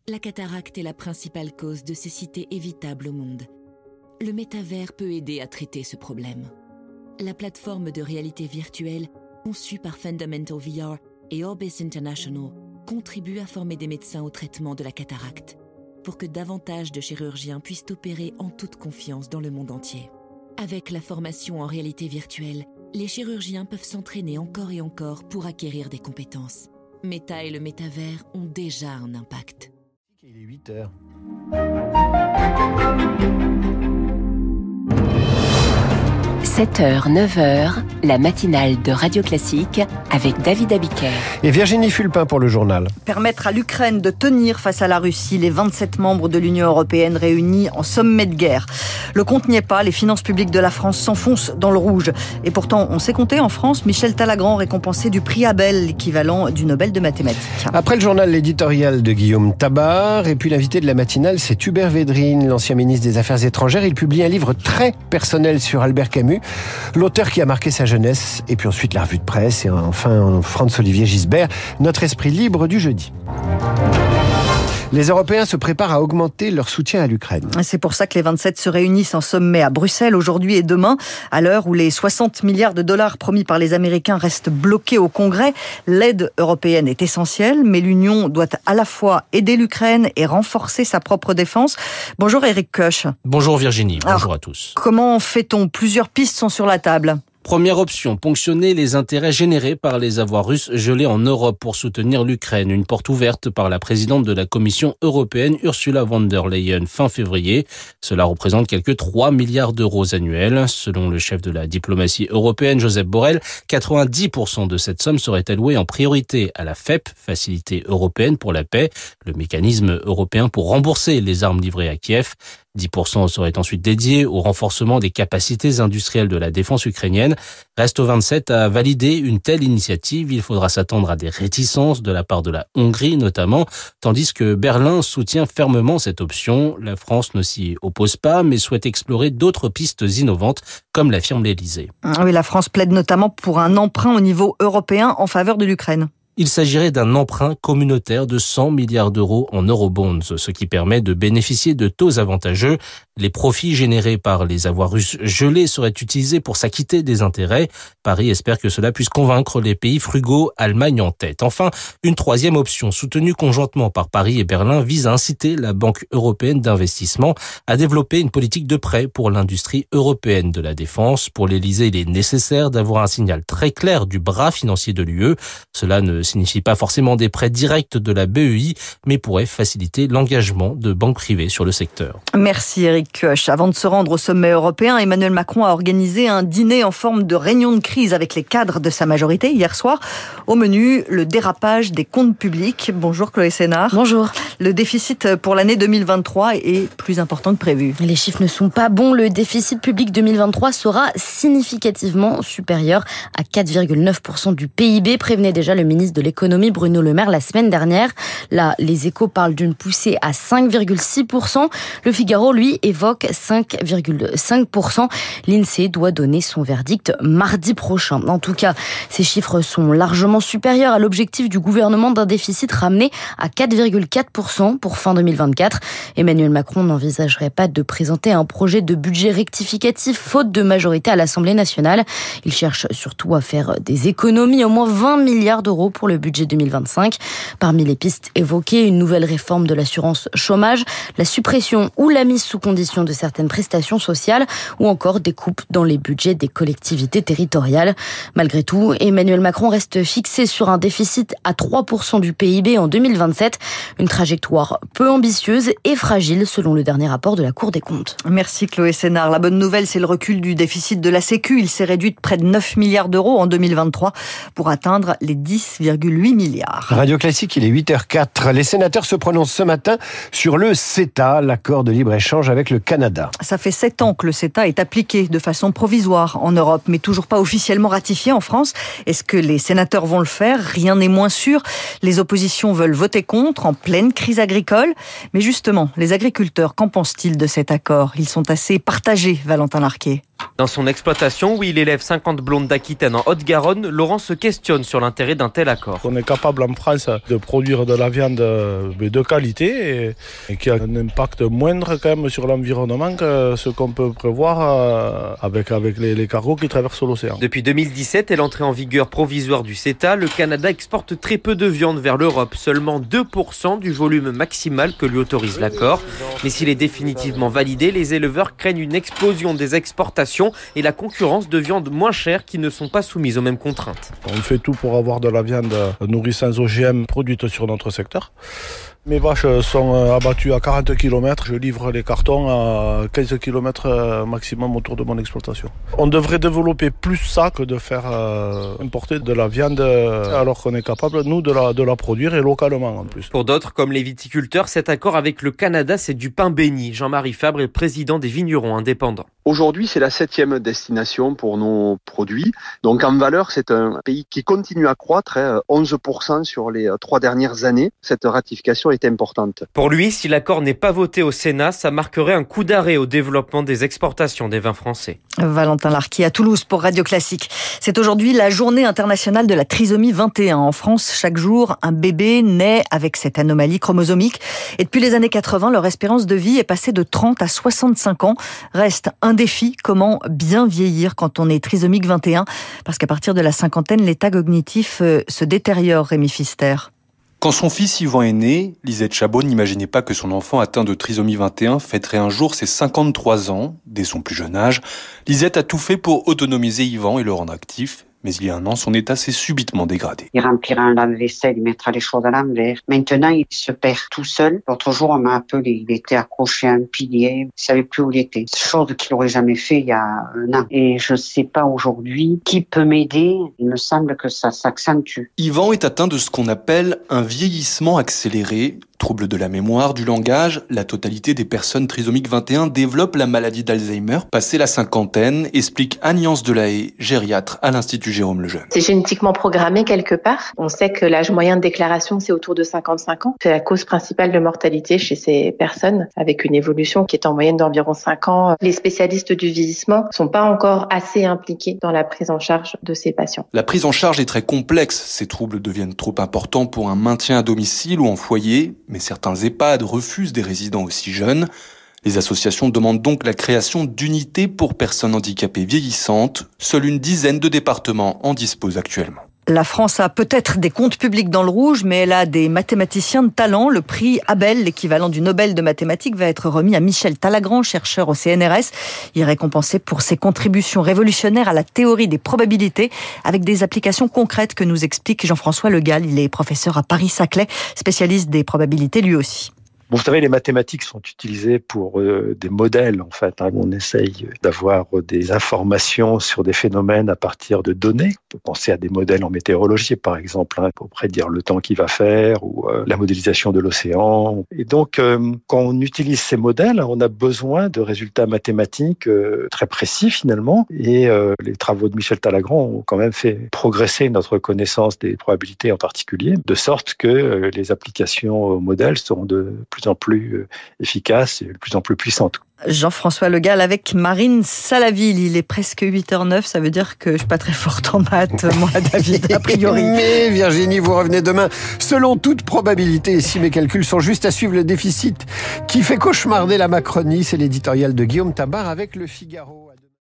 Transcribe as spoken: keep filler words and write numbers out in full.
La cataracte est la principale cause de cécité évitable au monde. Le métavers peut aider à traiter ce problème. La plateforme de réalité virtuelle, conçue par Fundamental V R et Orbis International, contribue à former des médecins au traitement de la cataracte, pour que davantage de chirurgiens puissent opérer en toute confiance dans le monde entier. Avec la formation en réalité virtuelle, les chirurgiens peuvent s'entraîner encore et encore pour acquérir des compétences. Meta et le métavers ont déjà un impact. Il est huit heures. sept heures, neuf heures, la matinale de Radio Classique avec David Abiker. Et Virginie Fulpin pour le journal. Permettre à l'Ukraine de tenir face à la Russie, les vingt-sept membres de l'Union européenne réunis en sommet de guerre. Le compte n'y est pas, les finances publiques de la France s'enfoncent dans le rouge. Et pourtant, on sait compter en France, Michel Talagrand récompensé du prix Abel, l'équivalent du Nobel de mathématiques. Après le journal, l'éditorial de Guillaume Tabar. Et puis l'invité de la matinale, c'est Hubert Védrine, l'ancien ministre des Affaires étrangères. Il publie un livre très personnel sur Albert Camus, l'auteur qui a marqué sa jeunesse. Et puis ensuite la revue de presse. Et enfin, Franz-Olivier Gisbert, notre esprit libre du jeudi. Les Européens se préparent à augmenter leur soutien à l'Ukraine. C'est pour ça que les vingt-sept se réunissent en sommet à Bruxelles aujourd'hui et demain, à l'heure où les soixante milliards de dollars promis par les Américains restent bloqués au Congrès. L'aide européenne est essentielle, mais l'Union doit à la fois aider l'Ukraine et renforcer sa propre défense. Bonjour Eric Koch. Bonjour Virginie, bonjour Alors, à tous. Comment fait-on ? Plusieurs pistes sont sur la table. Première option, ponctionner les intérêts générés par les avoirs russes gelés en Europe pour soutenir l'Ukraine. Une porte ouverte par la présidente de la Commission européenne, Ursula von der Leyen, fin février. Cela représente quelques trois milliards d'euros annuels. Selon le chef de la diplomatie européenne, Josep Borrell, quatre-vingt-dix pour cent de cette somme serait allouée en priorité à la F E P, Facilité européenne pour la paix, le mécanisme européen pour rembourser les armes livrées à Kiev. dix pour cent seraient ensuite dédiés au renforcement des capacités industrielles de la défense ukrainienne. Reste aux vingt-sept à valider une telle initiative. Il faudra s'attendre à des réticences de la part de la Hongrie notamment, tandis que Berlin soutient fermement cette option. La France ne s'y oppose pas, mais souhaite explorer d'autres pistes innovantes, comme l'affirme l'Élysée. Oui, la France plaide notamment pour un emprunt au niveau européen en faveur de l'Ukraine. Il s'agirait d'un emprunt communautaire de cent milliards d'euros en eurobonds, ce qui permet de bénéficier de taux avantageux. Les profits générés par les avoirs russes gelés seraient utilisés pour s'acquitter des intérêts. Paris espère que cela puisse convaincre les pays frugaux, Allemagne en tête. Enfin, une troisième option, soutenue conjointement par Paris et Berlin, vise à inciter la Banque européenne d'investissement à développer une politique de prêt pour l'industrie européenne de la défense. Pour l'Élysée, il est nécessaire d'avoir un signal très clair du bras financier de l'U E. Cela ne signifie pas forcément des prêts directs de la B E I, mais pourrait faciliter l'engagement de banques privées sur le secteur. Merci Eric Koch. Avant de se rendre au sommet européen, Emmanuel Macron a organisé un dîner en forme de réunion de crise avec les cadres de sa majorité hier soir. Au menu, le dérapage des comptes publics. Bonjour Chloé Sénard. Bonjour. Le déficit pour l'année deux mille vingt-trois est plus important que prévu. Les chiffres ne sont pas bons. Le déficit public deux mille vingt-trois sera significativement supérieur à quatre virgule neuf pour cent du P I B, prévenait déjà le ministre de l'économie Bruno Le Maire la semaine dernière. Là, les Échos parlent d'une poussée à cinq virgule six pour cent. Le Figaro, lui, évoque cinq virgule cinq pour cent. L'INSEE doit donner son verdict mardi prochain. En tout cas, ces chiffres sont largement supérieurs à l'objectif du gouvernement d'un déficit ramené à quatre virgule quatre pour cent pour fin deux mille vingt-quatre. Emmanuel Macron n'envisagerait pas de présenter un projet de budget rectificatif faute de majorité à l'Assemblée nationale. Il cherche surtout à faire des économies, au moins vingt milliards d'euros pour le budget deux mille vingt-cinq. Parmi les pistes évoquées, une nouvelle réforme de l'assurance chômage, la suppression ou la mise sous condition de certaines prestations sociales ou encore des coupes dans les budgets des collectivités territoriales. Malgré tout, Emmanuel Macron reste fixé sur un déficit à trois pour cent du P I B en deux mille vingt-sept, une trajectoire peu ambitieuse et fragile selon le dernier rapport de la Cour des comptes. Merci Chloé Sénard. La bonne nouvelle, c'est le recul du déficit de la Sécu. Il s'est réduit de près de neuf milliards d'euros en deux mille vingt-trois pour atteindre les dix virgule huit milliards. Radio Classique, il est huit heures quatre. Les sénateurs se prononcent ce matin sur le CETA, l'accord de libre-échange avec le Canada. Ça fait sept ans que le CETA est appliqué de façon provisoire en Europe, mais toujours pas officiellement ratifié en France. Est-ce que les sénateurs vont le faire ? Rien n'est moins sûr. Les oppositions veulent voter contre en pleine crise agricole. Mais justement, les agriculteurs, qu'en pensent-ils de cet accord ? Ils sont assez partagés, Valentin Larquet. Dans son exploitation, où il élève cinquante blondes d'Aquitaine en Haute-Garonne, Laurent se questionne sur l'intérêt d'un tel accord. On est capable en France de produire de la viande de qualité et qui a un impact moindre quand même sur l'environnement que ce qu'on peut prévoir avec, avec les, les cargos qui traversent l'océan. Depuis deux mille dix-sept et l'entrée en vigueur provisoire du CETA, le Canada exporte très peu de viande vers l'Europe, seulement deux pour cent du volume maximal que lui autorise l'accord. Mais s'il est définitivement validé, les éleveurs craignent une explosion des exportations et la concurrence de viandes moins chères qui ne sont pas soumises aux mêmes contraintes. On fait tout pour avoir de la viande nourrie sans O G M produite sur notre secteur. Mes vaches sont abattues à quarante kilomètres, je livre les cartons à quinze kilomètres maximum autour de mon exploitation. On devrait développer plus ça que de faire euh, importer de la viande alors qu'on est capable, nous, de la, de la produire et localement en plus. Pour d'autres, comme les viticulteurs, cet accord avec le Canada, c'est du pain béni. Jean-Marie Fabre est président des vignerons indépendants. Aujourd'hui, c'est la septième destination pour nos produits. Donc en valeur, c'est un pays qui continue à croître, hein, onze pour cent sur les trois dernières années. Cette ratification est importante. Pour lui, si l'accord n'est pas voté au Sénat, ça marquerait un coup d'arrêt au développement des exportations des vins français. Valentin Larquy à Toulouse pour Radio Classique. C'est aujourd'hui la journée internationale de la trisomie vingt et un. En France, chaque jour, un bébé naît avec cette anomalie chromosomique. Et depuis les années quatre-vingts, leur espérance de vie est passée de trente à soixante-cinq ans. Reste un défi, comment bien vieillir quand on est trisomique vingt et un, parce qu'à partir de la cinquantaine, l'état cognitif se détériore, Rémi Pfister. Quand son fils Yvan est né, Lisette Chabot n'imaginait pas que son enfant atteint de trisomie vingt et un fêterait un jour ses cinquante-trois ans. Dès son plus jeune âge, Lisette a tout fait pour autonomiser Yvan et le rendre actif. Mais il y a un an, son état s'est subitement dégradé. Il remplira un lave-vaisselle, il mettra les choses à l'envers. Maintenant, il se perd tout seul. L'autre jour, on m'a appelé. Il était accroché à un pilier. Il ne savait plus où il était. Chose qu'il n'aurait jamais fait il y a un an. Et je ne sais pas aujourd'hui qui peut m'aider. Il me semble que ça s'accentue. Yvan est atteint de ce qu'on appelle un vieillissement accéléré. Trouble de la mémoire, du langage, la totalité des personnes trisomiques vingt et un développent la maladie d'Alzheimer. Passé la cinquantaine, explique Agnès Delahaye, gériatre à l'Institut Jérôme Lejeune. C'est génétiquement programmé quelque part. On sait que l'âge moyen de déclaration, c'est autour de cinquante-cinq ans. C'est la cause principale de mortalité chez ces personnes, avec une évolution qui est en moyenne d'environ cinq ans. Les spécialistes du vieillissement sont pas encore assez impliqués dans la prise en charge de ces patients. La prise en charge est très complexe. Ces troubles deviennent trop importants pour un maintien à domicile ou en foyer. Mais certains EHPAD refusent des résidents aussi jeunes. Les associations demandent donc la création d'unités pour personnes handicapées vieillissantes. Seule une dizaine de départements en disposent actuellement. La France a peut-être des comptes publics dans le rouge, mais elle a des mathématiciens de talent. Le prix Abel, l'équivalent du Nobel de mathématiques, va être remis à Michel Talagrand, chercheur au C N R S. Il est récompensé pour ses contributions révolutionnaires à la théorie des probabilités, avec des applications concrètes que nous explique Jean-François Le Gall. Il est professeur à Paris-Saclay, spécialiste des probabilités lui aussi. Bon, vous savez, les mathématiques sont utilisées pour euh, des modèles, en fait. Hein. On essaye d'avoir des informations sur des phénomènes à partir de données. On peut penser à des modèles en météorologie, par exemple, hein, pour prédire le temps qu'il va faire ou euh, la modélisation de l'océan. Et donc, euh, quand on utilise ces modèles, on a besoin de résultats mathématiques euh, très précis, finalement. Et euh, les travaux de Michel Talagrand ont quand même fait progresser notre connaissance des probabilités en particulier, de sorte que euh, les applications aux modèles seront de plus en plus efficace et de plus en plus puissante. Jean-François Le Gall avec Marine Salaville. Il est presque huit heures neuf, ça veut dire que je suis pas très forte en maths, moi, David, a priori. Mais Virginie, vous revenez demain. Selon toute probabilité, et si mes calculs sont justes, à suivre le déficit qui fait cauchemarder la Macronie, c'est l'éditorial de Guillaume Tabar avec Le Figaro.